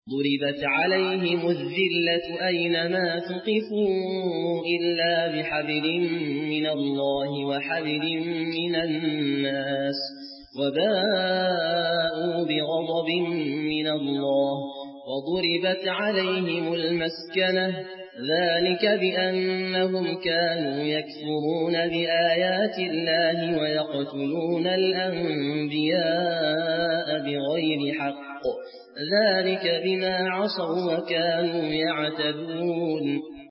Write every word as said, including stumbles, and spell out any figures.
ضربت عليهم الذلة أينما ثقفوا إلا بحبل من الله وحبل من الناس وباءوا بغضب من الله وضربت عليهم المسكنة ذلك بأنهم كانوا يكفرون بآيات الله ويقتلون الأنبياء بغير حق ذلك بما عصوا وكانوا يعتدون